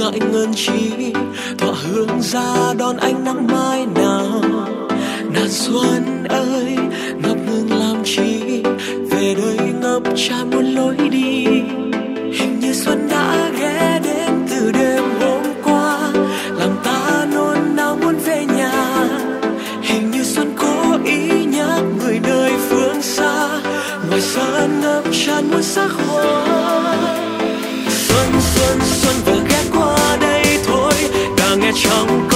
ngại ngần chi, tỏa hương ra đón ánh nắng mai nào. Nàng xuân ơi ngập ngừng làm chi, về đây ngập tràn muôn lối đi. Hình như xuân đã ghé đến từ đêm hôm qua, làm ta nôn nao muốn về nhà. Hình như xuân cố ý nhắc người nơi phương xa, ngoài sân ngập tràn muôn sắc hoa. Xuân xuân xuân vừa ghé qua đây thôi, ta nghe trong